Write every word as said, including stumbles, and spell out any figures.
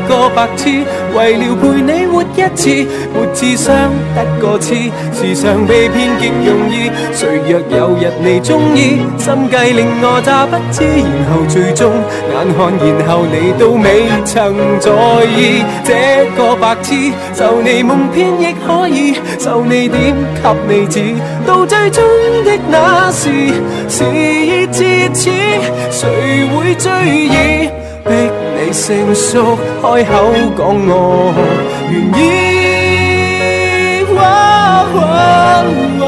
個白痴，為了陪你活一次，沒智商得個痴，時常被騙極容易。誰若有日你中意，心計令我詐不知，然後最終眼看，然後你都未曾在意。這個白痴，受你蒙騙亦可以，受你點給你指，到最終的那時，事已至此，誰會追憶？逼你成熟，開口講我願意。哦哦